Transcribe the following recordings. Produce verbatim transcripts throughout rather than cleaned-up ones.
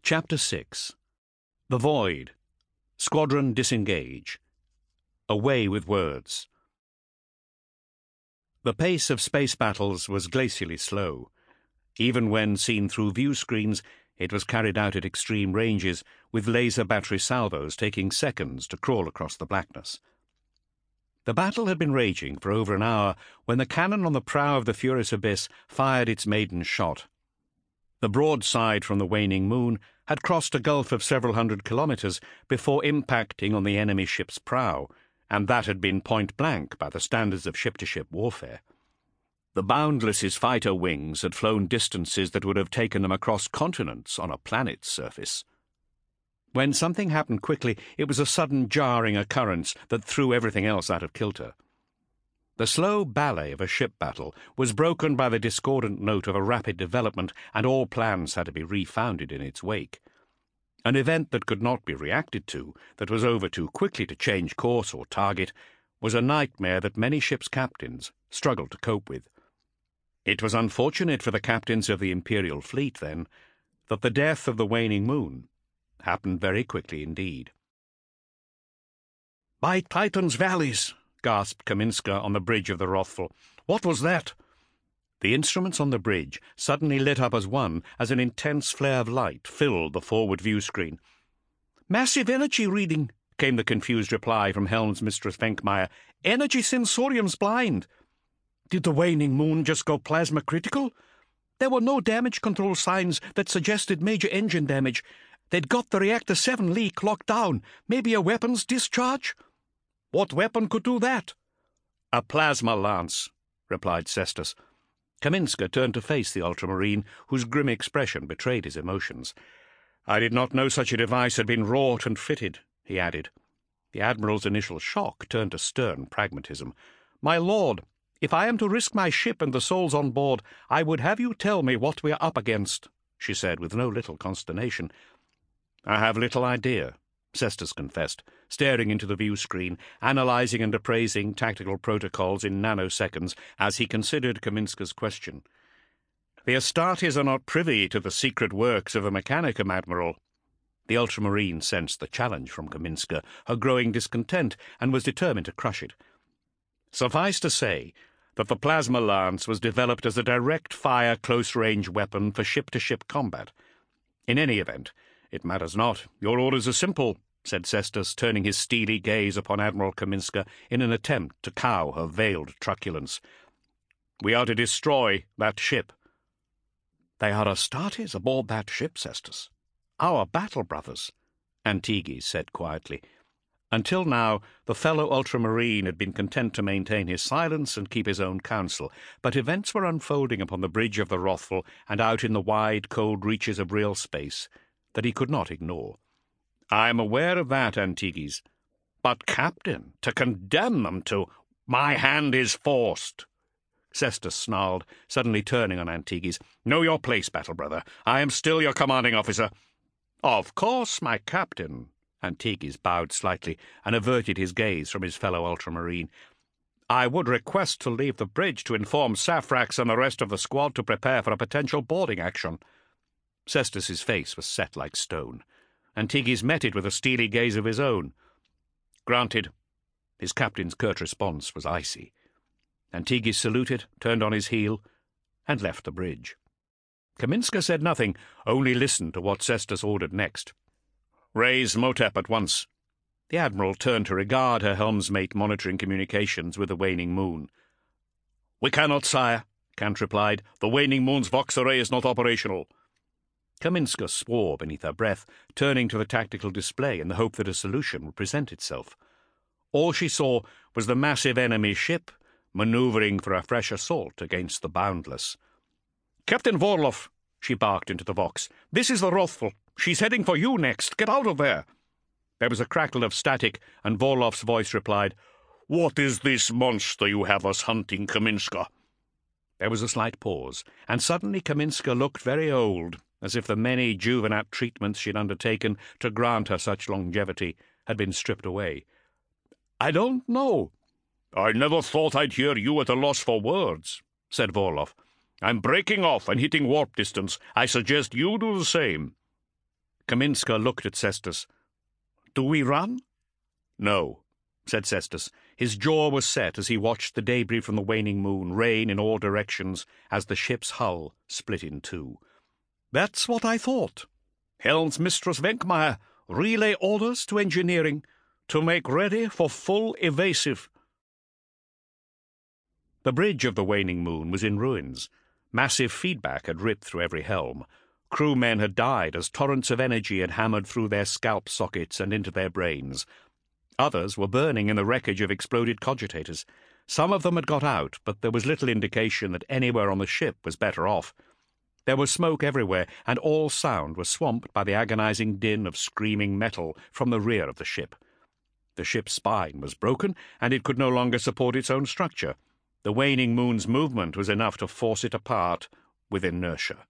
Chapter six. The Void. Squadron Disengage. Away with Words. The pace of space battles was glacially slow. Even when seen through view screens, it was carried out at extreme ranges, with laser battery salvos taking seconds to crawl across the blackness. The battle had been raging for over an hour when the cannon on the prow of the furious abyss fired its maiden shot. The broadside from the waning moon had crossed a gulf of several hundred kilometres before impacting on the enemy ship's prow, and that had been point-blank by the standards of ship-to-ship warfare. The Boundless's fighter wings had flown distances that would have taken them across continents on a planet's surface. When something happened quickly, it was a sudden jarring occurrence that threw everything else out of kilter. The slow ballet of a ship battle was broken by the discordant note of a rapid development, and all plans had to be refounded in its wake. An event that could not be reacted to, that was over too quickly to change course or target, was a nightmare that many ships' captains struggled to cope with. It was unfortunate for the captains of the Imperial fleet, then, that the death of the waning moon happened very quickly indeed. "By Titan's valleys!" gasped Kaminska on the bridge of the Wrathful. "What was that?" The instruments on the bridge suddenly lit up as one as an intense flare of light filled the forward view screen. "Massive energy reading," came the confused reply from Helm's Mistress Venkmeyer. "Energy sensorium's blind." "Did the waning moon just go plasma critical?" "There were no damage control signs that suggested major engine damage. They'd got the Reactor seven leak locked down. Maybe a weapons discharge?" "What weapon could do that?" "A plasma lance," replied Cestus. Kaminska turned to face the ultramarine, whose grim expression betrayed his emotions. "I did not know such a device had been wrought and fitted," he added. The Admiral's initial shock turned to stern pragmatism. "My lord, if I am to risk my ship and the souls on board, I would have you tell me what we are up against," she said with no little consternation. "I have little idea," Cestus confessed, staring into the view screen, analysing and appraising tactical protocols in nanoseconds as he considered Kaminska's question. "The Astartes are not privy to the secret works of the Mechanicum, Admiral." The ultramarine sensed the challenge from Kaminska, her growing discontent, and was determined to crush it. "Suffice to say that the plasma lance was developed as a direct-fire close-range weapon for ship-to-ship combat. In any event, it matters not. Your orders are simple," said Cestus, turning his steely gaze upon Admiral Kaminska in an attempt to cow her veiled truculence. "We are to destroy that ship." "They are Astartes aboard that ship, Cestus. Our battle brothers," Antiges said quietly. Until now, the fellow ultramarine had been content to maintain his silence and keep his own counsel, but events were unfolding upon the bridge of the Wrathful and out in the wide, cold reaches of real space that he could not ignore. "I am aware of that, Antiges. But, Captain, to condemn them to—" "My hand is forced," Cestus snarled, suddenly turning on Antiges. "Know your place, battle brother. I am still your commanding officer." "Of course, my captain." Antiges bowed slightly and averted his gaze from his fellow ultramarine. "I would request to leave the bridge to inform Safrax and the rest of the squad to prepare for a potential boarding action." Cestus's face was set like stone. Antiges met it with a steely gaze of his own. "Granted." His captain's curt response was icy. Antiges saluted, turned on his heel, and left the bridge. Kaminska said nothing, only listened to what Cestus ordered next. "Raise Motep at once." The Admiral turned to regard her helmsmate monitoring communications with the waning moon. "We cannot, sire," Kant replied. "The waning moon's Vox array is not operational." Kaminska swore beneath her breath, turning to the tactical display in the hope that a solution would present itself. All she saw was the massive enemy ship manoeuvring for a fresh assault against the Boundless. "Captain Vorlov," she barked into the Vox, "this is the Wrathful. She's heading for you next. Get out of there." There was a crackle of static, and Vorlov's voice replied, "What is this monster you have us hunting, Kaminska?" There was a slight pause, and suddenly Kaminska looked very old, as if the many Juvenat treatments she had undertaken to grant her such longevity had been stripped away. "I don't know." "I never thought I'd hear you at a loss for words," said Vorlov. "I'm breaking off and hitting warp distance. I suggest you do the same." Kaminska looked at Cestus. "Do we run?" "No," said Cestus. His jaw was set as he watched the debris from the waning moon rain in all directions as the ship's hull split in two. "That's what I thought. Helmsmistress Wenkmeyer, relay orders to engineering to make ready for full evasive." The bridge of the waning moon was in ruins. Massive feedback had ripped through every helm. Crewmen had died as torrents of energy had hammered through their scalp sockets and into their brains. Others were burning in the wreckage of exploded cogitators. Some of them had got out, but there was little indication that anywhere on the ship was better off. There was smoke everywhere, and all sound was swamped by the agonizing din of screaming metal from the rear of the ship. The ship's spine was broken, and it could no longer support its own structure. The waning moon's movement was enough to force it apart with inertia.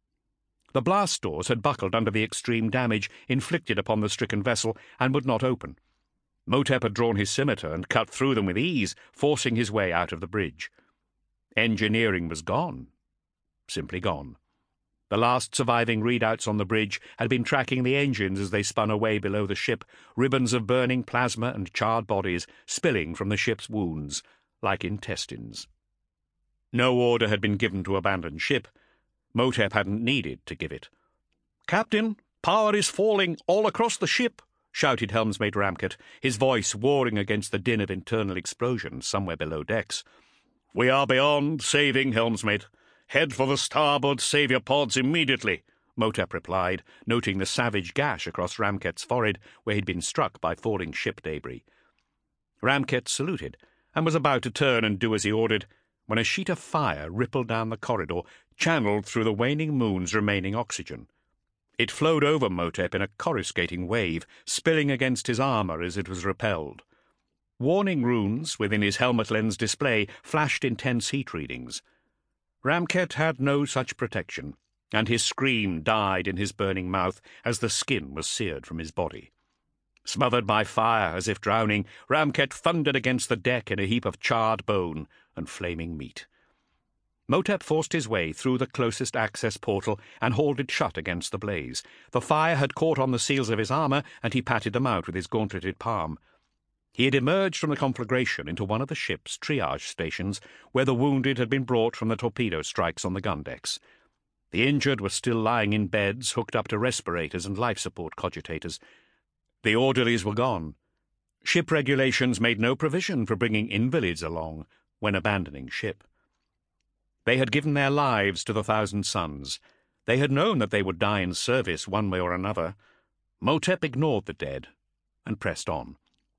The blast doors had buckled under the extreme damage inflicted upon the stricken vessel and would not open. Motep had drawn his scimitar and cut through them with ease, forcing his way out of the bridge. Engineering was gone. Simply gone. The last surviving readouts on the bridge had been tracking the engines as they spun away below the ship, ribbons of burning plasma and charred bodies spilling from the ship's wounds, like intestines. No order had been given to abandon ship. Motep hadn't needed to give it. "Captain, power is falling all across the ship," shouted helmsmate Ramket, his voice warring against the din of internal explosions somewhere below decks. "We are beyond saving, helmsmate. Head for the starboard savior pods immediately," Motep replied, noting the savage gash across Ramket's forehead where he'd been struck by falling ship debris. Ramket saluted and was about to turn and do as he ordered when a sheet of fire rippled down the corridor, channeled through the waning moon's remaining oxygen. It flowed over Motep in a coruscating wave, spilling against his armor as it was repelled. Warning runes within his helmet lens display flashed intense heat readings. Ramket had no such protection, and his scream died in his burning mouth as the skin was seared from his body. Smothered by fire as if drowning, Ramket thundered against the deck in a heap of charred bone and flaming meat. Motep forced his way through the closest access portal and hauled it shut against the blaze. The fire had caught on the seals of his armor, and he patted them out with his gauntleted palm. He had emerged from the conflagration into one of the ship's triage stations, where the wounded had been brought from the torpedo strikes on the gun decks. The injured were still lying in beds hooked up to respirators and life support cogitators. The orderlies were gone. Ship regulations made no provision for bringing invalids along when abandoning ship. They had given their lives to the Thousand Suns. They had known that they would die in service one way or another. Motep ignored the dead and pressed on.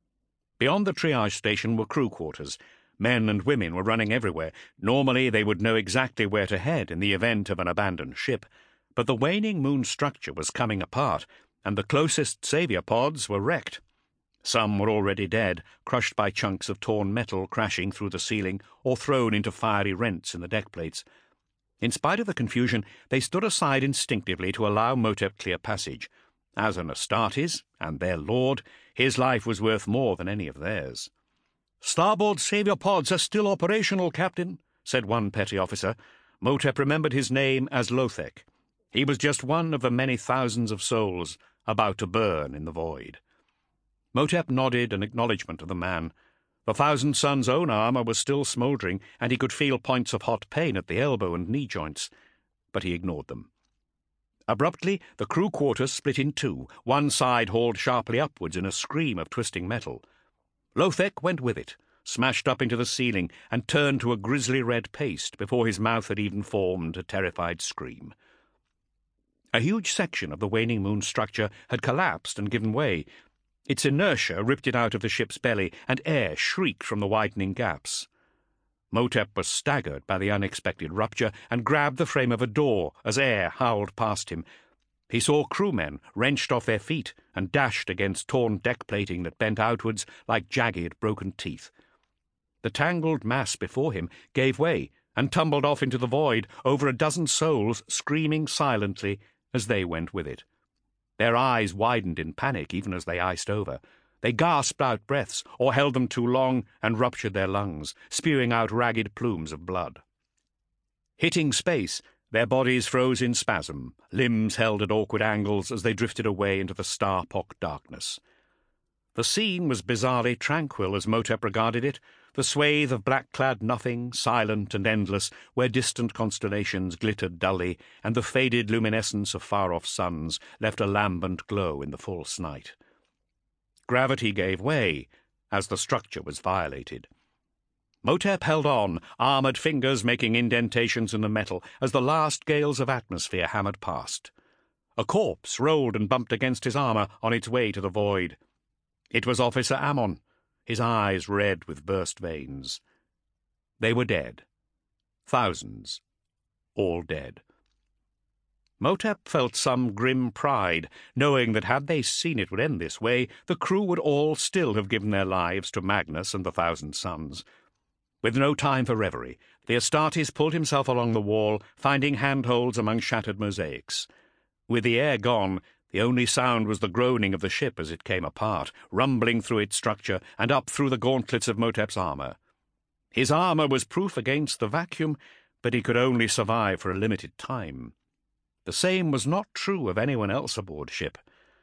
Beyond the triage station were crew quarters. Men and women were running everywhere. Normally they would know exactly where to head in the event of an abandoned ship, but the waning moon structure was coming apart, and the closest savior pods were wrecked. Some were already dead, crushed by chunks of torn metal crashing through the ceiling or thrown into fiery rents in the deck plates. In spite of the confusion, they stood aside instinctively to allow Motep clear passage. As an Astartes, and their lord, his life was worth more than any of theirs. "Starboard savior pods are still operational, Captain," said one petty officer. Motep remembered his name as Lothek. He was just one of the many thousands of souls about to burn in the void. Motep nodded an acknowledgment of the man. The Thousand Suns' own armor was still smouldering, and he could feel points of hot pain at the elbow and knee joints, but he ignored them. Abruptly, the crew quarters split in two. One side hauled sharply upwards in a scream of twisting metal. Lothek went with it, smashed up into the ceiling, and turned to a grisly red paste before his mouth had even formed a terrified scream. A huge section of the waning moon structure had collapsed and given way. Its inertia ripped it out of the ship's belly, and air shrieked from the widening gaps. Motep was staggered by the unexpected rupture and grabbed the frame of a door as air howled past him. He saw crewmen wrenched off their feet and dashed against torn deck plating that bent outwards like jagged, broken teeth. The tangled mass before him gave way and tumbled off into the void, over a dozen souls screaming silently as they went with it. Their eyes widened in panic even as they iced over. They gasped out breaths or held them too long and ruptured their lungs, spewing out ragged plumes of blood. Hitting space, Their bodies froze in spasm, limbs held at awkward angles as they drifted away into the star-pocked darkness. The scene was bizarrely tranquil as Motep regarded it, the swathe of black-clad nothing, silent and endless, where distant constellations glittered dully, and the faded luminescence of far-off suns left a lambent glow in the false night. Gravity gave way as the structure was violated. Motep held on, armoured fingers making indentations in the metal as the last gales of atmosphere hammered past. A corpse rolled and bumped against his armour on its way to the void. It was Officer Ammon, his eyes red with burst veins. They were dead. Thousands. All dead. Motep felt some grim pride, knowing that had they seen it would end this way, the crew would all still have given their lives to Magnus and the Thousand Suns. With no time for reverie, the Astartes pulled himself along the wall, finding handholds among shattered mosaics. With the air gone, the only sound was the groaning of the ship as it came apart, rumbling through its structure and up through the gauntlets of Motep's armour. His armour was proof against the vacuum, but he could only survive for a limited time. The same was not true of anyone else aboard ship.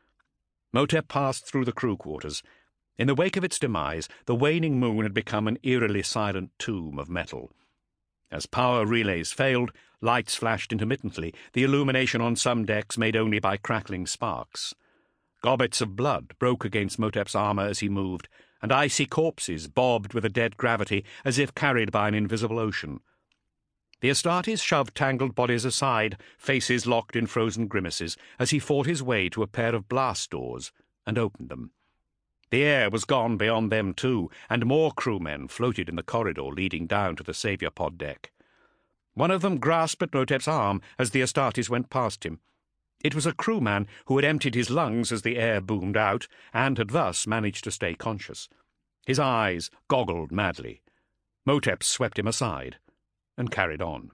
Motep passed through the crew quarters. In the wake of its demise, the waning moon had become an eerily silent tomb of metal. As power relays failed, lights flashed intermittently, the illumination on some decks made only by crackling sparks. Gobbets of blood broke against Motep's armour as he moved, and icy corpses bobbed with a dead gravity as if carried by an invisible ocean. The Astartes shoved tangled bodies aside, faces locked in frozen grimaces, as he fought his way to a pair of blast doors and opened them. The air was gone beyond them too, and more crewmen floated in the corridor leading down to the saviour pod deck. One of them grasped at Motep's arm as the Astartes went past him. It was a crewman who had emptied his lungs as the air boomed out, and had thus managed to stay conscious. His eyes goggled madly. Motep swept him aside and carried on.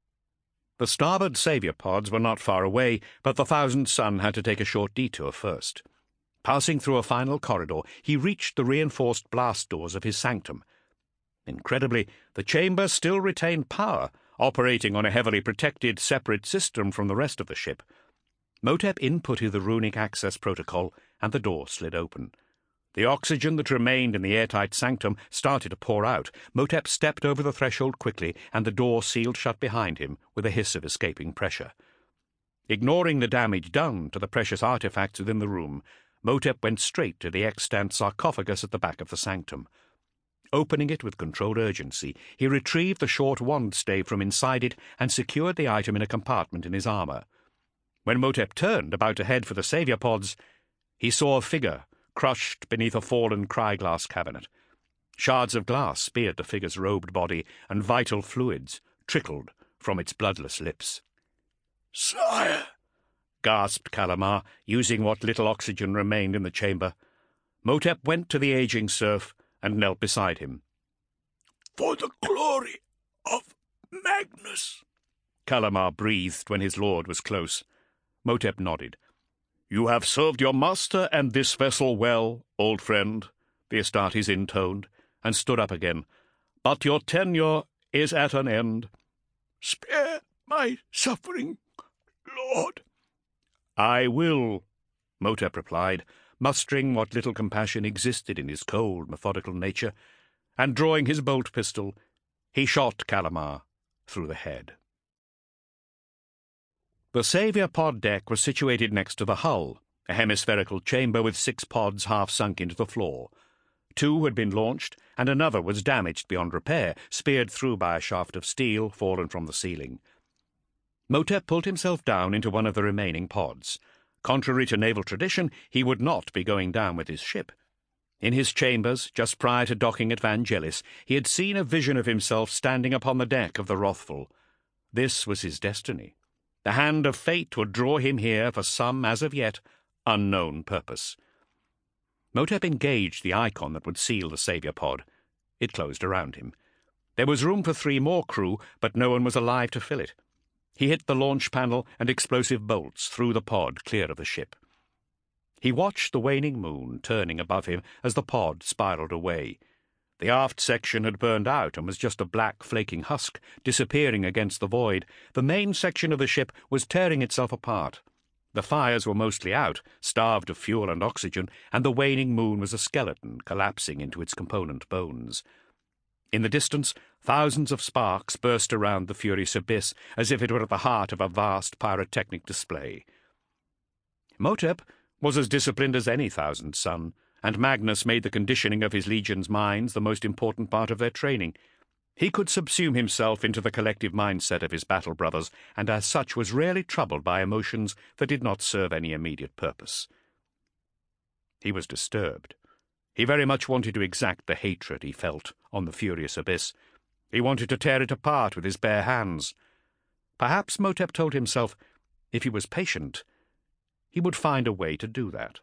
The starboard saviour pods were not far away, but the Thousand Sun had to take a short detour first. Passing through a final corridor, he reached the reinforced blast doors of his sanctum. Incredibly, the chamber still retained power, operating on a heavily protected, separate system from the rest of the ship. Motep inputted the runic access protocol, and the door slid open. The oxygen that remained in the airtight sanctum started to pour out. Motep stepped over the threshold quickly, and the door sealed shut behind him with a hiss of escaping pressure. Ignoring the damage done to the precious artifacts within the room, Motep went straight to the extant sarcophagus at the back of the sanctum. Opening it with controlled urgency, he retrieved the short wand stave from inside it and secured the item in a compartment in his armour. When Motep turned, about to head for the saviour pods, he saw a figure crushed beneath a fallen cryglass cabinet. Shards of glass speared the figure's robed body, and vital fluids trickled from its bloodless lips. "Sire!" gasped Calamar, using what little oxygen remained in the chamber. Motep went to the ageing serf and knelt beside him. "For the glory of Magnus!" Calamar breathed when his lord was close. Motep nodded. "You have served your master and this vessel well, old friend," the Astartes intoned, and stood up again. "But your tenure is at an end." "Spare my suffering, Lord." "I will," Motep replied, mustering what little compassion existed in his cold, methodical nature, and drawing his bolt pistol, he shot Calamar through the head. The saviour pod deck was situated next to the hull, a hemispherical chamber with six pods half sunk into the floor. Two had been launched, and another was damaged beyond repair, speared through by a shaft of steel fallen from the ceiling. Motep pulled himself down into one of the remaining pods. Contrary to naval tradition, he would not be going down with his ship. In his chambers, just prior to docking at Vangelis, he had seen a vision of himself standing upon the deck of the Wrathful. This was his destiny. The hand of fate would draw him here for some, as of yet, unknown purpose. Motep engaged the icon that would seal the saviour pod. It closed around him. There was room for three more crew, but no one was alive to fill it. He hit the launch panel, and explosive bolts threw the pod clear of the ship. He watched the waning moon turning above him as the pod spiraled away. The aft section had burned out and was just a black flaking husk, disappearing against the void. The main section of the ship was tearing itself apart. The fires were mostly out, starved of fuel and oxygen, and the waning moon was a skeleton collapsing into its component bones. In the distance, thousands of sparks burst around the furious abyss, as if it were at the heart of a vast pyrotechnic display. Motep was as disciplined as any Thousand Son, and Magnus made the conditioning of his legion's minds the most important part of their training. He could subsume himself into the collective mindset of his battle brothers, and as such was rarely troubled by emotions that did not serve any immediate purpose. He was disturbed. He very much wanted to exact the hatred he felt on the furious abyss. He wanted to tear it apart with his bare hands. Perhaps, Motep told himself, if he was patient, he would find a way to do that.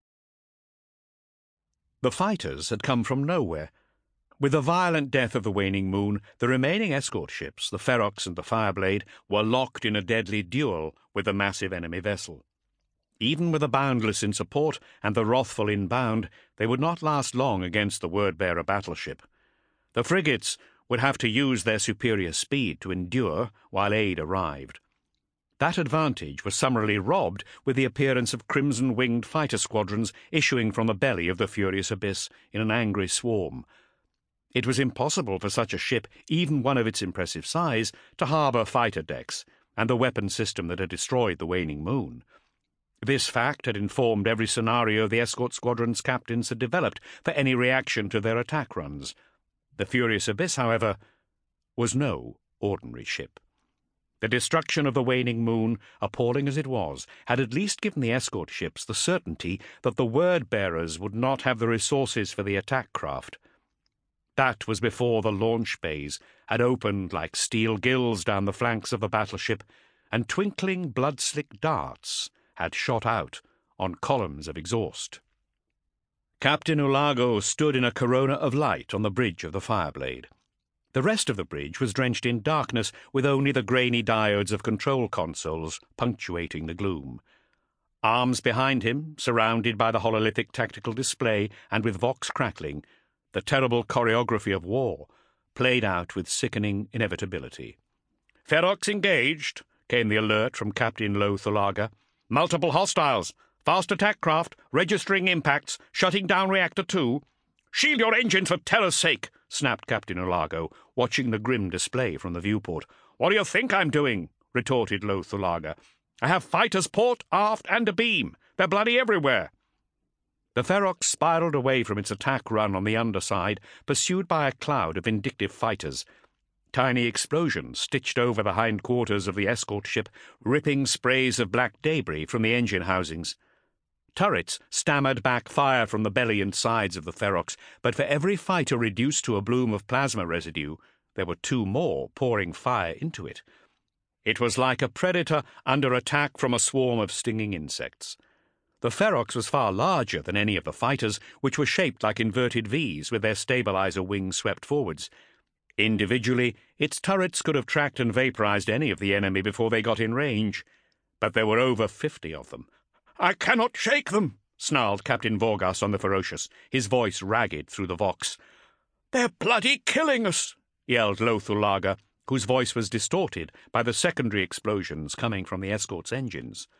The fighters had come from nowhere. With the violent death of the waning moon, the remaining escort ships, the Ferox and the Fireblade, were locked in a deadly duel with the massive enemy vessel. Even with the Boundless in support and the Wrathful inbound, they would not last long against the Wordbearer battleship. The frigates would have to use their superior speed to endure while aid arrived. That advantage was summarily robbed with the appearance of crimson-winged fighter squadrons issuing from the belly of the furious abyss in an angry swarm. It was impossible for such a ship, even one of its impressive size, to harbour fighter decks and the weapon system that had destroyed the waning moon. This fact had informed every scenario the escort squadron's captains had developed for any reaction to their attack runs. The furious abyss, however, was no ordinary ship. The destruction of the waning moon, appalling as it was, had at least given the escort ships the certainty that the word-bearers would not have the resources for the attack craft. That was before the launch bays had opened like steel gills down the flanks of the battleship, and twinkling blood-slick darts had shot out on columns of exhaust. Captain Ulago stood in a corona of light on the bridge of the Fireblade. The rest of the bridge was drenched in darkness, with only the grainy diodes of control consoles punctuating the gloom. Arms behind him, surrounded by the hololithic tactical display and with vox crackling, the terrible choreography of war played out with sickening inevitability. "Ferox engaged," came the alert from Captain Lothulaga. "Multiple hostiles. Fast attack craft, registering impacts, shutting down reactor two. "Shield your engines for terror's sake," snapped Captain Ulago, watching the grim display from the viewport. "What do you think I'm doing?" retorted Lothulaga. "I have fighters port, aft, and abeam. They're bloody everywhere." The Ferox spiraled away from its attack run on the underside, pursued by a cloud of vindictive fighters. Tiny explosions stitched over the hindquarters of the escort ship, ripping sprays of black debris from the engine housings. Turrets stammered back fire from the belly and sides of the Ferox, but for every fighter reduced to a bloom of plasma residue, there were two more pouring fire into it. It was like a predator under attack from a swarm of stinging insects. The Ferox was far larger than any of the fighters, which were shaped like inverted V's with their stabilizer wings swept forwards. Individually, its turrets could have tracked and vaporized any of the enemy before they got in range, but there were over fifty of them. "I cannot shake them," snarled Captain Vorgas on the Ferocious, his voice ragged through the vox. "They're bloody killing us," yelled Lothulaga, whose voice was distorted by the secondary explosions coming from the escort's engines.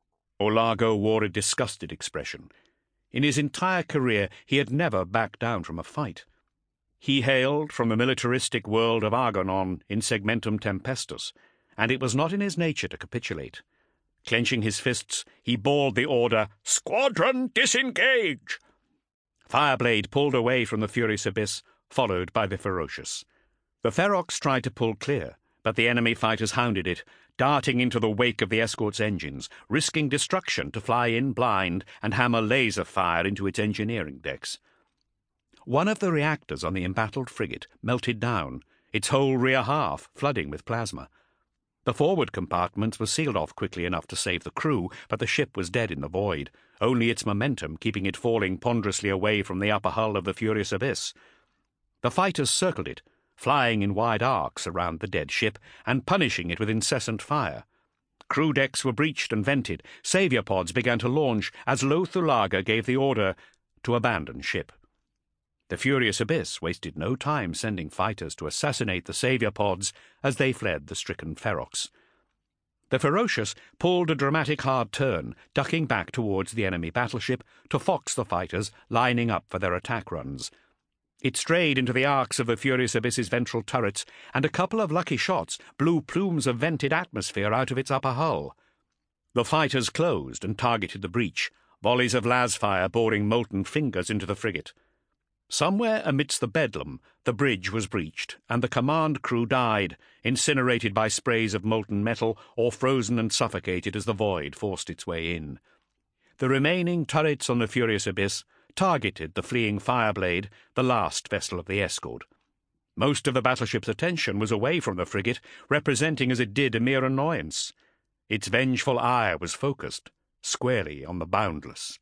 Ulago wore a disgusted expression. In his entire career he had never backed down from a fight. He hailed from the militaristic world of Argonon in Segmentum Tempestus, and it was not in his nature to capitulate. Clenching his fists, he bawled the order, "Squadron, disengage!" Fireblade pulled away from the furious abyss, followed by the Ferocious. The Ferox tried to pull clear, but the enemy fighters hounded it, darting into the wake of the escort's engines, risking destruction to fly in blind and hammer laser fire into its engineering decks. One of the reactors on the embattled frigate melted down, its whole rear half flooding with plasma. The forward compartments were sealed off quickly enough to save the crew, but the ship was dead in the void, only its momentum keeping it falling ponderously away from the upper hull of the furious abyss. The fighters circled it, flying in wide arcs around the dead ship and punishing it with incessant fire. Crew decks were breached and vented. Saviour pods began to launch as Lothulaga gave the order to abandon ship. The furious Abyss wasted no time sending fighters to assassinate the saviour pods as they fled the stricken Ferox. The Ferocious pulled a dramatic hard turn, ducking back towards the enemy battleship to fox the fighters lining up for their attack runs. It strayed into the arcs of the furious Abyss's ventral turrets, and a couple of lucky shots blew plumes of vented atmosphere out of its upper hull. The fighters closed and targeted the breach, volleys of lasfire boring molten fingers into the frigate. Somewhere amidst the bedlam, the bridge was breached, and the command crew died, incinerated by sprays of molten metal or frozen and suffocated as the void forced its way in. The remaining turrets on the furious Abyss targeted the fleeing Fireblade, the last vessel of the escort. Most of the battleship's attention was away from the frigate, representing as it did a mere annoyance. Its vengeful eye was focused squarely on the Boundless.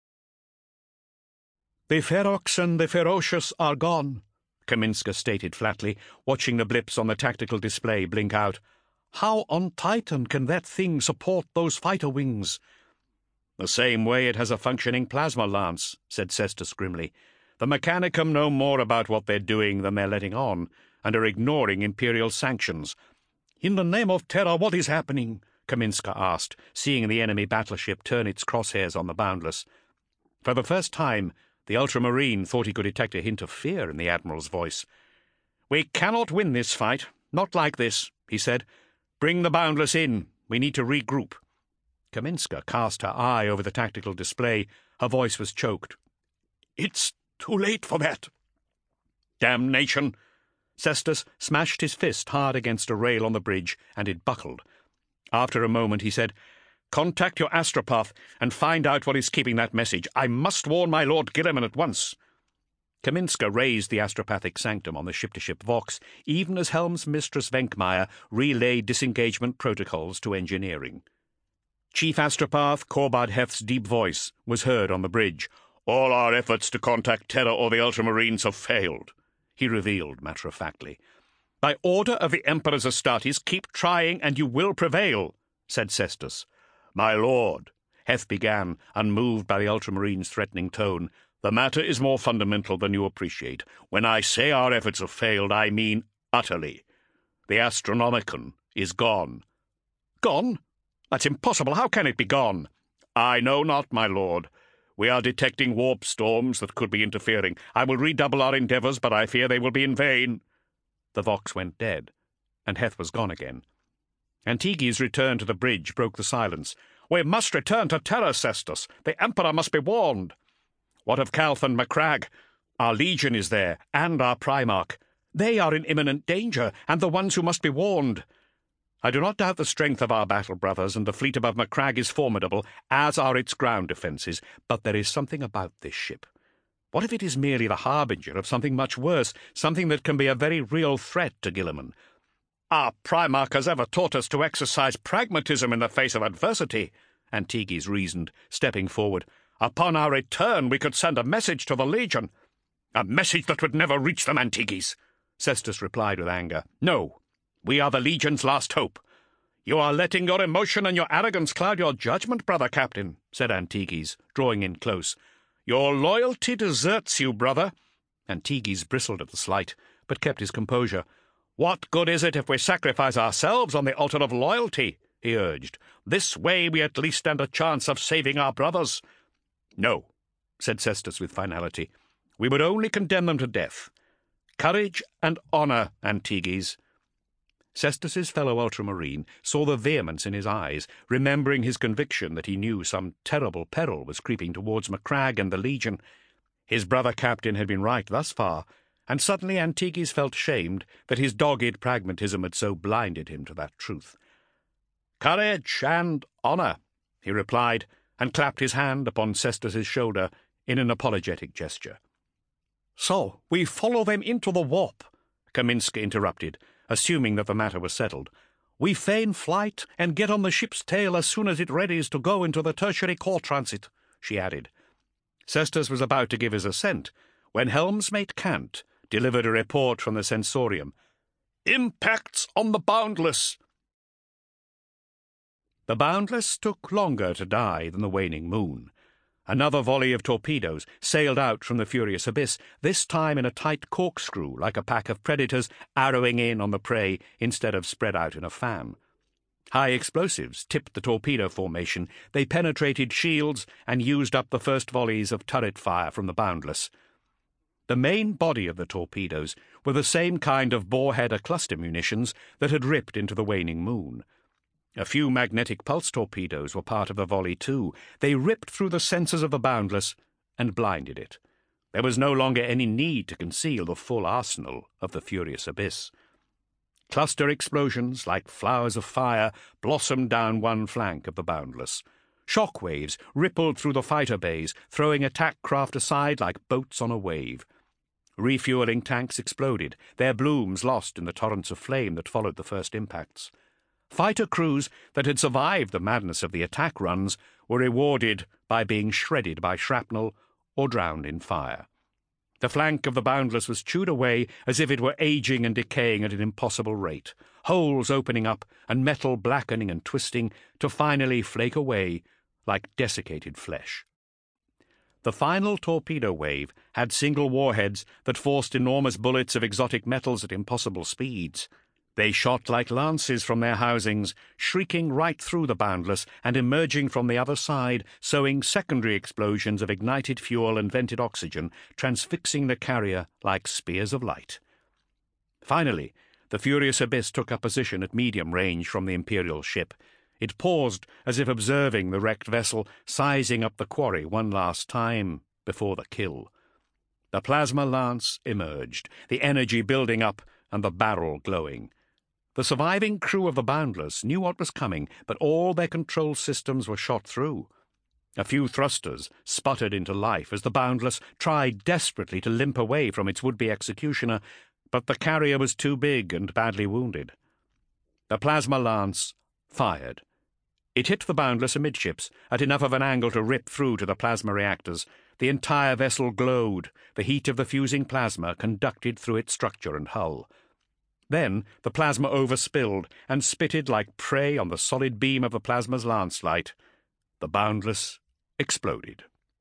"The Ferox and the Ferocious are gone," Kaminska stated flatly, watching the blips on the tactical display blink out. "How on Titan can that thing support those fighter wings?" "The same way it has a functioning plasma lance," said Cestus grimly. "The Mechanicum know more about what they're doing than they're letting on, and are ignoring Imperial sanctions." "In the name of Terra, what is happening?" Kaminska asked, seeing the enemy battleship turn its crosshairs on the Boundless. For the first time, the Ultramarine thought he could detect a hint of fear in the Admiral's voice. "We cannot win this fight. Not like this," he said. "Bring the Boundless in. We need to regroup." Kaminska cast her eye over the tactical display. Her voice was choked. "It's too late for that." "Damnation!" Cestus smashed his fist hard against a rail on the bridge, and it buckled. After a moment he said, "Contact your astropath and find out what is keeping that message. I must warn my Lord Guilliman at once." Kaminska raised the astropathic sanctum on the ship-to-ship Vox, even as Helm's Mistress Venkmeyer relayed disengagement protocols to engineering. Chief Astropath Korbad Heth's deep voice was heard on the bridge. "All our efforts to contact Terra or the Ultramarines have failed," he revealed matter-of-factly. "By order of the Emperor's Astartes, keep trying and you will prevail," said Cestus. "My lord," Heth began, unmoved by the Ultramarine's threatening tone, "the matter is more fundamental than you appreciate. When I say our efforts have failed, I mean utterly. The Astronomicon is gone." "Gone? That's impossible. How can it be gone?" "I know not, my lord. We are detecting warp storms that could be interfering. I will redouble our endeavours, but I fear they will be in vain." The Vox went dead, and Heth was gone again. Antigui's return to the bridge broke the silence. "We must return to Terra, Cestus. The Emperor must be warned." "What of Calth and Macragge? Our Legion is there, and our Primarch. They are in imminent danger, and the ones who must be warned. I do not doubt the strength of our battle brothers, and the fleet above Macragge is formidable, as are its ground defences, but there is something about this ship. What if it is merely the harbinger of something much worse, something that can be a very real threat to Guilliman? Our Primarch has ever taught us to exercise pragmatism in the face of adversity," Antigues reasoned, stepping forward. "Upon our return we could send a message to the Legion." "A message that would never reach them, Antigues," Cestus replied with anger. "No, we are the Legion's last hope." "You are letting your emotion and your arrogance cloud your judgment, brother captain," said Antigues, drawing in close. "Your loyalty deserts you, brother." Antigues bristled at the slight, but kept his composure. "What good is it if we sacrifice ourselves on the altar of loyalty?" he urged. "This way we at least stand a chance of saving our brothers." "No," said Cestus with finality. "We would only condemn them to death. Courage and honour, Antigues." Cestus's fellow Ultramarine saw the vehemence in his eyes, remembering his conviction that he knew some terrible peril was creeping towards Macragge and the Legion. His brother captain had been right thus far, and suddenly Antigues felt shamed that his dogged pragmatism had so blinded him to that truth. "Courage and honour," he replied, and clapped his hand upon Cestus's shoulder in an apologetic gesture. "So we follow them into the warp," Kaminska interrupted, assuming that the matter was settled. "We feign flight and get on the ship's tail as soon as it readies to go into the tertiary core transit," she added. Cestus was about to give his assent when Helmsmate Kant delivered a report from the sensorium. "Impacts on the Boundless." The Boundless took longer to die than the waning moon. Another volley of torpedoes sailed out from the furious abyss, this time in a tight corkscrew like a pack of predators arrowing in on the prey instead of spread out in a fan. High explosives tipped the torpedo formation. They penetrated shields and used up the first volleys of turret fire from the Boundless. The main body of the torpedoes were the same kind of bore-header cluster munitions that had ripped into the waning moon. A few magnetic pulse torpedoes were part of the volley too. They ripped through the sensors of the Boundless and blinded it. There was no longer any need to conceal the full arsenal of the furious abyss. Cluster explosions, like flowers of fire, blossomed down one flank of the Boundless. Shock waves rippled through the fighter bays, throwing attack craft aside like boats on a wave. Refueling tanks exploded, their blooms lost in the torrents of flame that followed the first impacts. Fighter crews that had survived the madness of the attack runs were rewarded by being shredded by shrapnel or drowned in fire. The flank of the Boundless was chewed away as if it were aging and decaying at an impossible rate, holes opening up and metal blackening and twisting to finally flake away like desiccated flesh. The final torpedo wave had single warheads that forced enormous bullets of exotic metals at impossible speeds. They shot like lances from their housings, shrieking right through the Boundless and emerging from the other side, sowing secondary explosions of ignited fuel and vented oxygen, transfixing the carrier like spears of light. Finally, the furious abyss took up position at medium range from the Imperial ship. It paused as if observing the wrecked vessel, sizing up the quarry one last time before the kill. The plasma lance emerged, the energy building up and the barrel glowing. The surviving crew of the Boundless knew what was coming, but all their control systems were shot through. A few thrusters sputtered into life as the Boundless tried desperately to limp away from its would-be executioner, but the carrier was too big and badly wounded. The plasma lance fired. It hit the Boundless amidships at enough of an angle to rip through to the plasma reactors. The entire vessel glowed, the heat of the fusing plasma conducted through its structure and hull. Then the plasma overspilled and spitted like prey on the solid beam of the plasma's lance light. The Boundless exploded.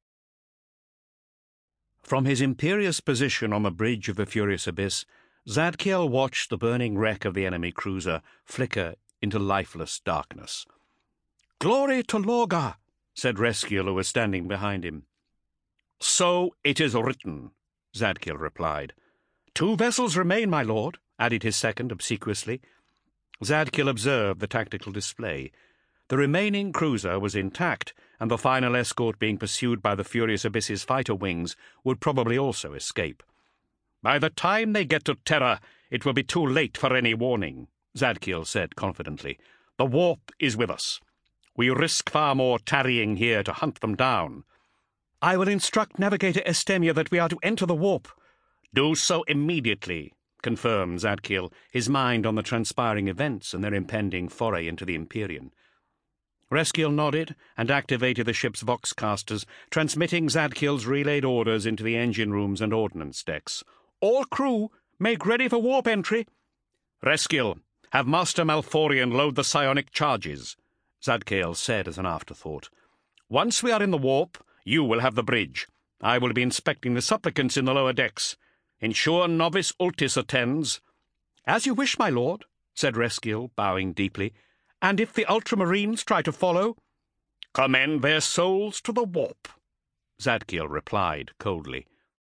From his imperious position on the bridge of the furious abyss, Zadkiel watched the burning wreck of the enemy cruiser flicker into lifeless darkness. "Glory to Lorgar," said Reskiel, who was standing behind him. "So it is written," Zadkiel replied. "Two vessels remain, my lord," added his second obsequiously. Zadkiel observed the tactical display. The remaining cruiser was intact, and the final escort being pursued by the furious abyss's fighter wings would probably also escape. "By the time they get to Terra, it will be too late for any warning," Zadkiel said confidently. "The warp is with us. We risk far more tarrying here to hunt them down." "I will instruct Navigator Estemia that we are to enter the warp." "Do so immediately," confirmed Zadkiel, his mind on the transpiring events and their impending foray into the Empyrean. Reskiel nodded and activated the ship's voxcasters, transmitting Zadkiel's relayed orders into the engine rooms and ordnance decks. "All crew, make ready for warp entry." "Reskiel, have Master Malforian load the psionic charges," Zadkiel said as an afterthought. "Once we are in the warp, you will have the bridge. I will be inspecting the supplicants in the lower decks. Ensure Novice Ultis attends." "As you wish, my lord," said Reskiel, bowing deeply. "And if the Ultramarines try to follow?" "Commend their souls to the warp," Zadkiel replied coldly.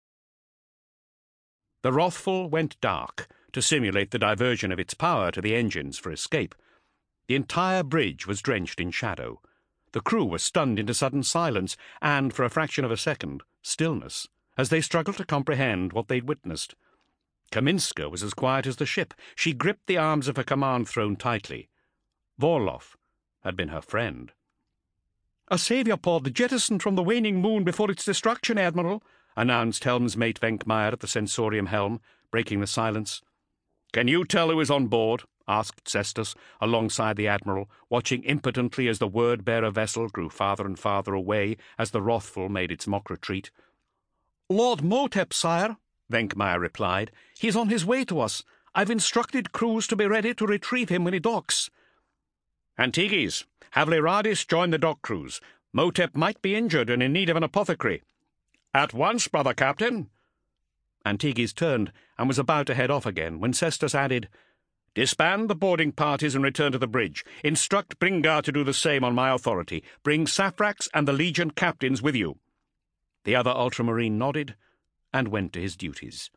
The Wrathful went dark to simulate the diversion of its power to the engines for escape. The entire bridge was drenched in shadow. The crew was stunned into sudden silence and, for a fraction of a second, stillness, as they struggled to comprehend what they'd witnessed. Kaminska was as quiet as the ship. She gripped the arms of her command throne tightly. Vorloff had been her friend. "A saviour pod jettisoned from the waning moon before its destruction, Admiral," announced helmsmate Venkmeyer at the sensorium helm, breaking the silence. "Can you tell who is on board?" asked Cestus, alongside the Admiral, watching impotently as the word-bearer vessel grew farther and farther away as the Wrathful made its mock retreat. "Lord Motep, sire," Venkmeyer replied. "He's on his way to us. I've instructed crews to be ready to retrieve him when he docks." "Antiges, have Lyradis join the dock crews. Motep might be injured and in need of an apothecary. At once, brother captain. Antigues turned and was about to head off again when Cestus added, "Disband the boarding parties and return to the bridge. Instruct Bringar to do the same on my authority. Bring Saphrax and the Legion captains with you." The other ultramarine nodded and went to his duties.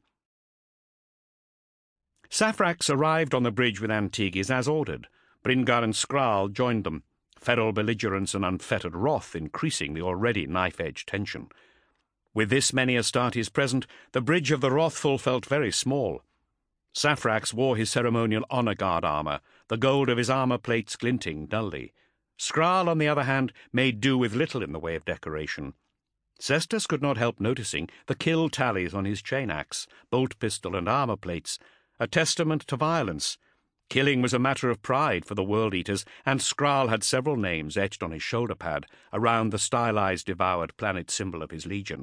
Saphrax arrived on the bridge with Antigues as ordered. Bringar and Skral joined them, feral belligerence and unfettered wrath increasing the already knife-edge tension. With this many Astartes present, the bridge of the Wrathful felt very small. Saphrax wore his ceremonial honour guard armour, the gold of his armour plates glinting dully. Skral, on the other hand, made do with little in the way of decoration. Cestus could not help noticing the kill tallies on his chain-axe, bolt pistol and armour plates, a testament to violence. Killing was a matter of pride for the World-Eaters, and Skral had several names etched on his shoulder-pad around the stylized devoured planet symbol of his legion.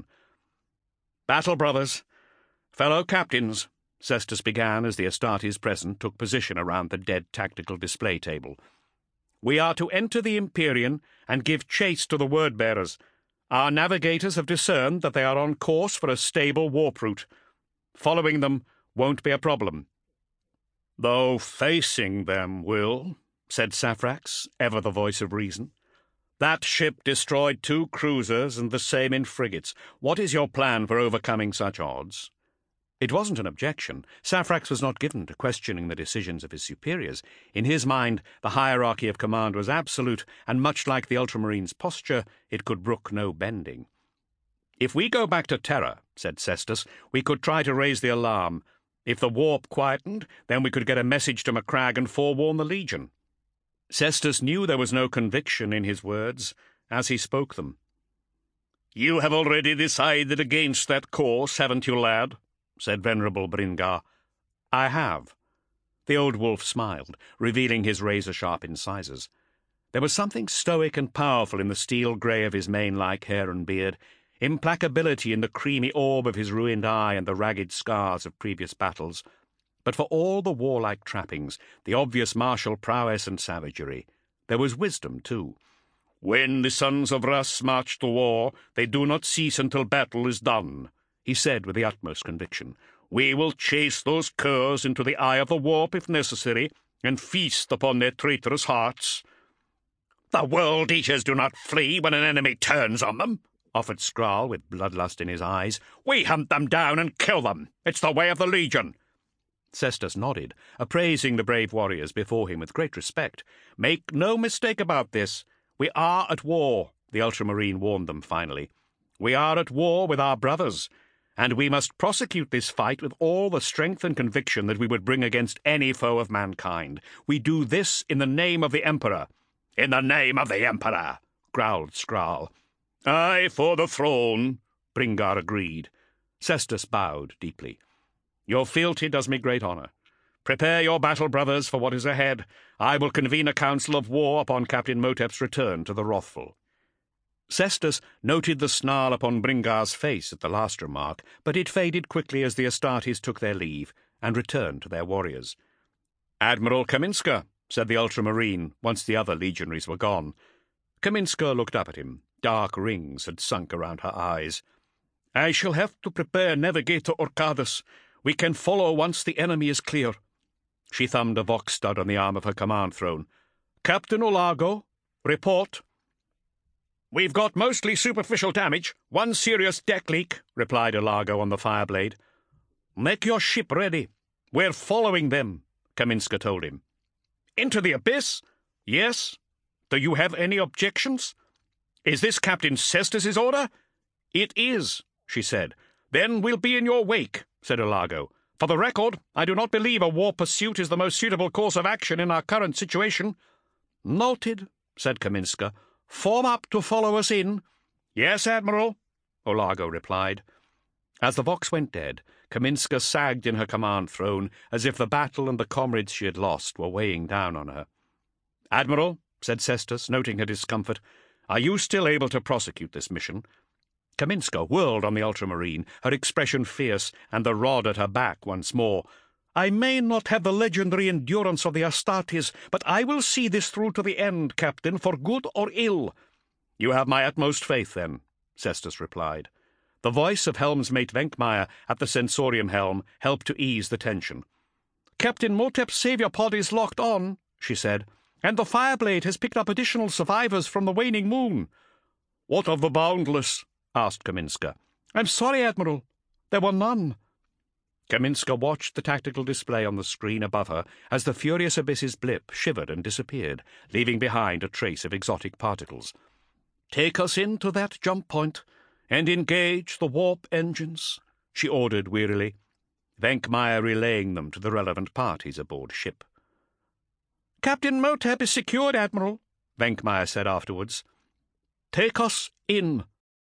"Battle brothers, fellow captains," Cestus began as the Astartes present took position around the dead tactical display table. "We are to enter the Empyrean and give chase to the word-bearers. Our navigators have discerned that they are on course for a stable warp route. Following them won't be a problem." "Though facing them will," said Saphrax, ever the voice of reason. "That ship destroyed two cruisers and the same in frigates. What is your plan for overcoming such odds?" It wasn't an objection. Saphrax was not given to questioning the decisions of his superiors. In his mind, the hierarchy of command was absolute, and much like the Ultramarine's posture, it could brook no bending. "If we go back to Terra," said Cestus, "we could try to raise the alarm. If the warp quietened, then we could get a message to Macragge and forewarn the Legion." Cestus knew there was no conviction in his words as he spoke them. "You have already decided against that course, haven't you, lad?" said venerable Bringar. "I have." The old wolf smiled, revealing his razor-sharp incisors. There was something stoic and powerful in the steel grey of his mane-like hair and beard, implacability in the creamy orb of his ruined eye and the ragged scars of previous battles. But for all the warlike trappings, the obvious martial prowess and savagery, there was wisdom too. "When the sons of Russ march to war, they do not cease until battle is done," he said with the utmost conviction. "We will chase those curs into the eye of the warp if necessary, and feast upon their traitorous hearts." "The World-Eaters do not flee when an enemy turns on them," offered Skral with bloodlust in his eyes. "We hunt them down and kill them. It's the way of the Legion." Cestus nodded, appraising the brave warriors before him with great respect. "Make no mistake about this. We are at war," the Ultramarine warned them finally. "We are at war with our brothers, and we must prosecute this fight with all the strength and conviction that we would bring against any foe of mankind. We do this in the name of the Emperor." "In the name of the Emperor," growled Skral. "Aye, for the throne," Bringar agreed. Cestus bowed deeply. "Your fealty does me great honour. Prepare your battle, brothers, for what is ahead. I will convene a council of war upon Captain Motep's return to the Wrathful." Cestus noted the snarl upon Bringar's face at the last remark, but it faded quickly as the Astartes took their leave and returned to their warriors. "Admiral Kaminska," said the Ultramarine, once the other legionaries were gone. Kaminska looked up at him. Dark rings had sunk around her eyes. "I shall have to prepare Navigator Orcadus. We can follow once the enemy is clear." She thumbed a vox stud on the arm of her command throne. "Captain Olago, report." "We've got mostly superficial damage, one serious deck leak," replied Olago on the Fireblade. "Make your ship ready. We're following them," Kaminska told him. "Into the abyss?" "Yes. Do you have any objections?" "Is this Captain Cestus's order?" "It is," she said. "Then we'll be in your wake," said Olago. "For the record, I do not believe a war pursuit is the most suitable course of action in our current situation." "Noted," said Kaminska. "Form up to follow us in." "Yes, Admiral," Olago replied. As the Vox went dead, Kaminska sagged in her command throne as if the battle and the comrades she had lost were weighing down on her. "Admiral," said Cestus, noting her discomfort, "are you still able to prosecute this mission?" Kaminska whirled on the Ultramarine, her expression fierce, and the rod at her back once more. "I may not have the legendary endurance of the Astartes, but I will see this through to the end, Captain, for good or ill." "You have my utmost faith, then," Cestus replied. The voice of helmsmate Venkmeyer at the sensorium helm helped to ease the tension. "Captain Motep's savior pod is locked on," she said, "and the Fireblade has picked up additional survivors from the waning moon." "What of the Boundless?" asked Kaminska. "I'm sorry, Admiral. There were none." Kaminska watched the tactical display on the screen above her as the Furious Abyss's blip shivered and disappeared, leaving behind a trace of exotic particles. "Take us in to that jump point and engage the warp engines," she ordered wearily, Venkmeyer relaying them to the relevant parties aboard ship. "Captain Motep is secured, Admiral," Venkmeyer said afterwards. "Take us in."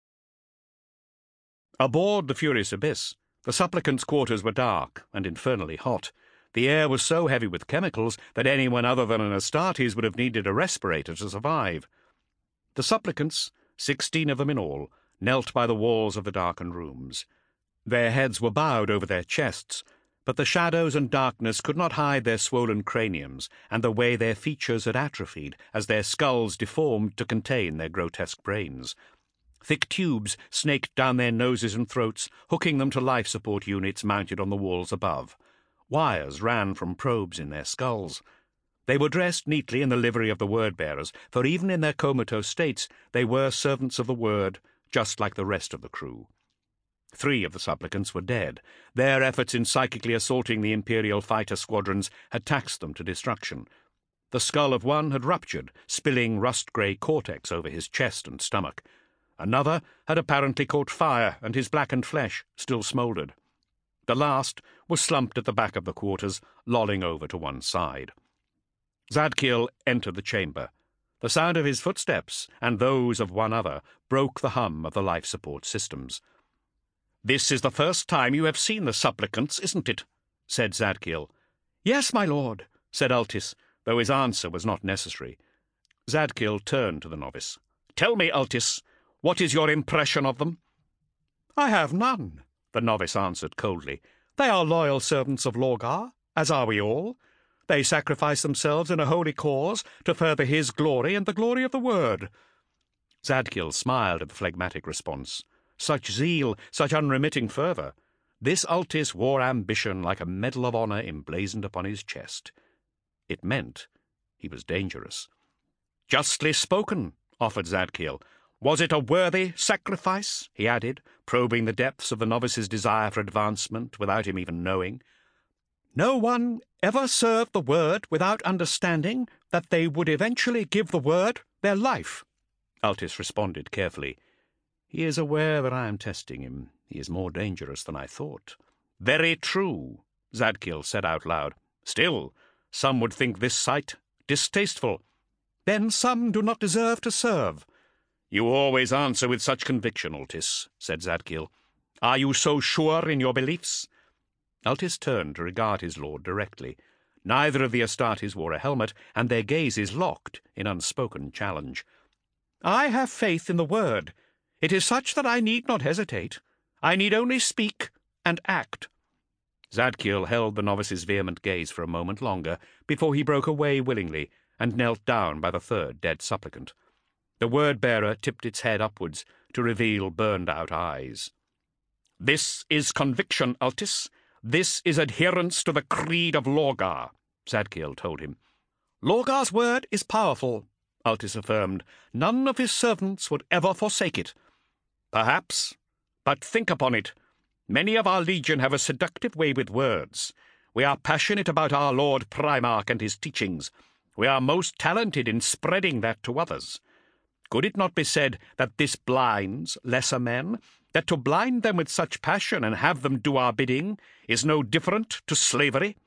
Aboard the Furious Abyss, the supplicants' quarters were dark and infernally hot. The air was so heavy with chemicals that anyone other than an Astartes would have needed a respirator to survive. The supplicants, sixteen of them in all, knelt by the walls of the darkened rooms. Their heads were bowed over their chests, but the shadows and darkness could not hide their swollen craniums and the way their features had atrophied as their skulls deformed to contain their grotesque brains. Thick tubes snaked down their noses and throats, hooking them to life support units mounted on the walls above. Wires ran from probes in their skulls. They were dressed neatly in the livery of the word-bearers, for even in their comatose states they were servants of the word, just like the rest of the crew. Three of the supplicants were dead. Their efforts in psychically assaulting the Imperial fighter squadrons had taxed them to destruction. The skull of one had ruptured, spilling rust-grey cortex over his chest and stomach. Another had apparently caught fire, and his blackened flesh still smouldered. The last was slumped at the back of the quarters, lolling over to one side. Zadkiel entered the chamber. The sound of his footsteps, and those of one other, broke the hum of the life support systems. "This is the first time you have seen the supplicants, isn't it?" said Zadkiel. "Yes, my lord," said Altis, though his answer was not necessary. Zadkiel turned to the novice. "Tell me, Altis, what is your impression of them?" "I have none," the novice answered coldly. "They are loyal servants of Lorgar, as are we all. They sacrifice themselves in a holy cause to further his glory and the glory of the Word." Zadkiel smiled at the phlegmatic response. Such zeal, such unremitting fervour. This Altis wore ambition like a medal of honour emblazoned upon his chest. It meant he was dangerous. "Justly spoken," offered Zadkiel. "Was it a worthy sacrifice?" he added, probing the depths of the novice's desire for advancement without him even knowing. "No one ever served the Word without understanding that they would eventually give the Word their life," Altis responded carefully. "He is aware that I am testing him. He is more dangerous than I thought." "Very true," Zadkiel said out loud. "Still, some would think this sight distasteful." "Then some do not deserve to serve." "You always answer with such conviction, Altis," said Zadkiel. "Are you so sure in your beliefs?" Altis turned to regard his lord directly. Neither of the Astartes wore a helmet, and their gazes locked in unspoken challenge. "I have faith in the Word. It is such that I need not hesitate. I need only speak and act." Zadkiel held the novice's vehement gaze for a moment longer before he broke away willingly and knelt down by the third dead supplicant. The word-bearer tipped its head upwards to reveal burned-out eyes. "This is conviction, Altis. This is adherence to the creed of Lorgar," Zadkiel told him. "Lorgar's word is powerful," Altis affirmed. "None of his servants would ever forsake it." "Perhaps, but think upon it. Many of our legion have a seductive way with words. We are passionate about our Lord Primarch and his teachings. We are most talented in spreading that to others. Could it not be said that this blinds lesser men, that to blind them with such passion and have them do our bidding is no different to slavery?"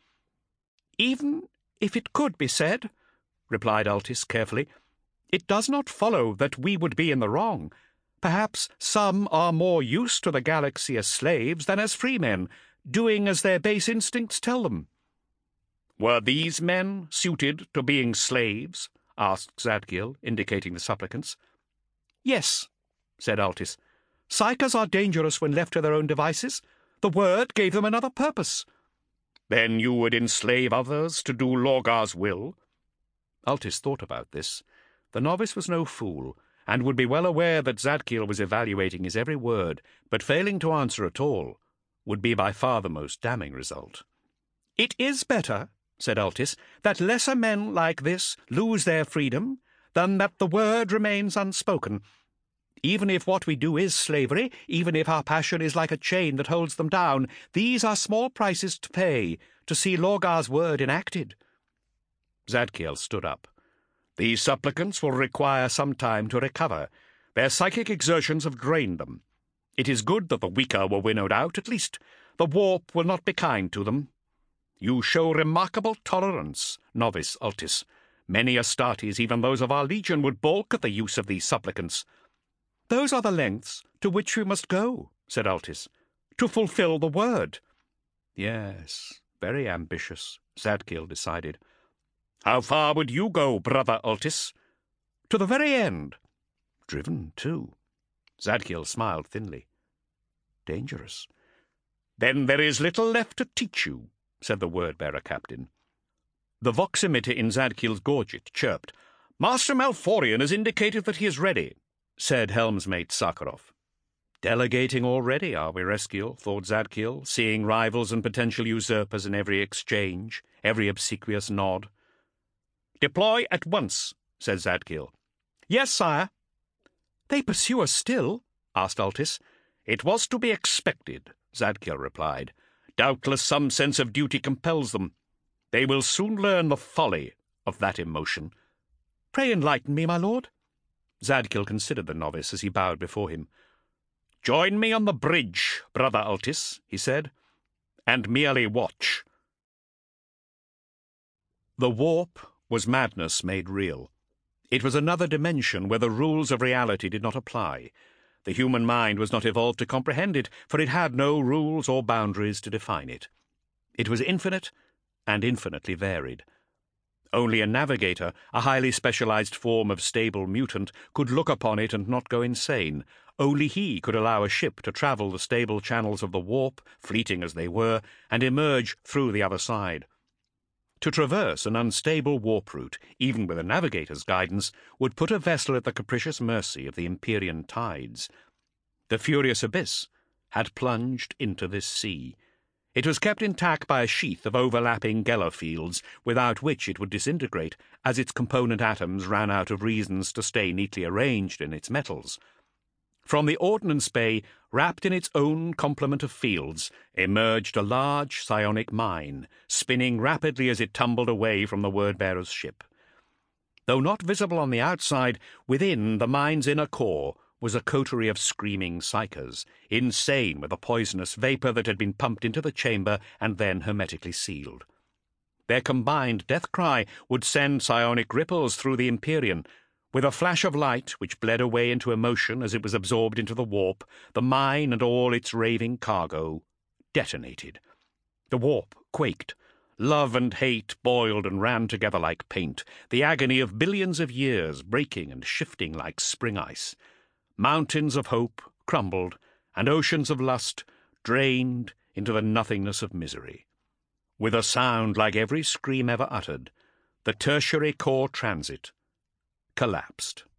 "Even if it could be said," replied Altis carefully, "it does not follow that we would be in the wrong. Perhaps some are more used to the galaxy as slaves than as free men, doing as their base instincts tell them." "Were these men suited to being slaves?" asked Zadkiel, indicating the supplicants. "Yes," said Altis. "Psychers are dangerous when left to their own devices. The Word gave them another purpose." "Then you would enslave others to do Lorgar's will?" Altis thought about this. The novice was no fool, and would be well aware that Zadkiel was evaluating his every word, but failing to answer at all would be by far the most damning result. "It is better," said Altis, "that lesser men like this lose their freedom than that the word remains unspoken. Even if what we do is slavery, even if our passion is like a chain that holds them down, these are small prices to pay to see Lorgar's word enacted." Zadkiel stood up. "These supplicants will require some time to recover. Their psychic exertions have drained them. It is good that the weaker were winnowed out. At least the warp will not be kind to them. You show remarkable tolerance, novice Altis. Many Astartes, even those of our legion, would balk at the use of these supplicants." "Those are the lengths to which we must go," said Altis, "to fulfill the word." Yes, very ambitious, Zadkiel decided. "How far would you go, brother Altis?" "To the very end." Driven, too. Zadkiel smiled thinly. Dangerous. "Then there is little left to teach you," said the word-bearer captain. The voximeter in Zadkiel's gorget chirped. "Master Malfurion has indicated that he is ready," said helmsmate Sakharov. Delegating already, are we, Reskiel? Thought Zadkiel, seeing rivals and potential usurpers in every exchange, every obsequious nod. "Deploy at once," said Zadkiel. "Yes, sire." "They pursue us still?" asked Altis. "It was to be expected," Zadkiel replied. "Doubtless some sense of duty compels them. They will soon learn the folly of that emotion." "Pray enlighten me, my lord." Zadkiel considered the novice as he bowed before him. "Join me on the bridge, brother Altis," he said, "and merely watch." The warp was madness made real. It was another dimension where the rules of reality did not apply. The human mind was not evolved to comprehend it, for it had no rules or boundaries to define it. It was infinite and infinitely varied. Only a navigator, a highly specialized form of stable mutant, could look upon it and not go insane. Only he could allow a ship to travel the stable channels of the warp, fleeting as they were, and emerge through the other side. To traverse an unstable warp route, even with a navigator's guidance, would put a vessel at the capricious mercy of the Empyrean tides. The furious abyss had plunged into this sea. It was kept intact by a sheath of overlapping Geller fields, without which it would disintegrate, as its component atoms ran out of reasons to stay neatly arranged in its metals. From the Ordnance Bay, wrapped in its own complement of fields, emerged a large psionic mine, spinning rapidly as it tumbled away from the word-bearer's ship. Though not visible on the outside, within the mine's inner core was a coterie of screaming psychers, insane with the poisonous vapor that had been pumped into the chamber and then hermetically sealed. Their combined death cry would send psionic ripples through the Empyrean. With a flash of light, which bled away into emotion as it was absorbed into the warp, the mine and all its raving cargo detonated. The warp quaked. Love and hate boiled and ran together like paint, the agony of billions of years breaking and shifting like spring ice. Mountains of hope crumbled, and oceans of lust drained into the nothingness of misery. With a sound like every scream ever uttered, the tertiary core transit collapsed.